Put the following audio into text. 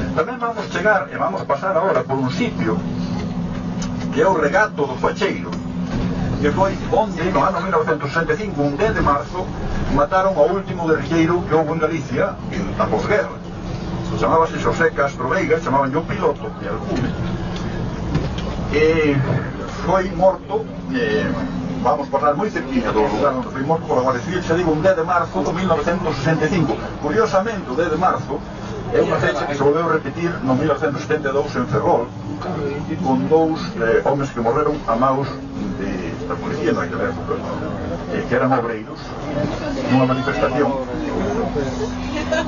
Tamén vamos chegar e vamos pasar agora por un sitio que é o regato do Facheiro, que foi onde no ano 1965, un 10 de marzo, mataron ao último guerrilleiro que houve en Galicia na posguerra. Chamábase Xosé Castro Veiga, chamaban yo piloto de alcume, e foi morto, vamos pasar moi cerquinha do lugar onde foi morto por a Guardia Civil, xa digo, un 10 de marzo de 1965. Curiosamente, o 10 de marzo é unha fecha que se volveu a repetir no 1972 en Ferrol, con dous homes que morreron a maus da policía naquela época, que eran obreiros nunha manifestación.